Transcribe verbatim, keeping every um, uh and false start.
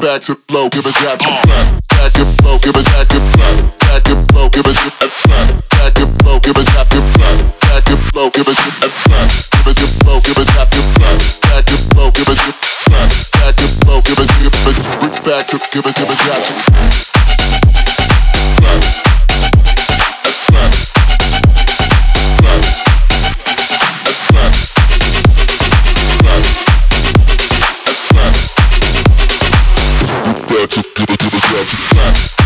back to flow, give it that to flat. Back and flow, give it that to flat. Back and flow, give it that flat. Back and flow, give it that to flat. Back and flow, give it that flat. Give it the flow, give it that to flat. Back and flow, give it flat. Back and flow, give it give it bring back to give it give it that to flat. Flat. Flat. Flat. Flat. Flat. Flat. Give it give it that to flat.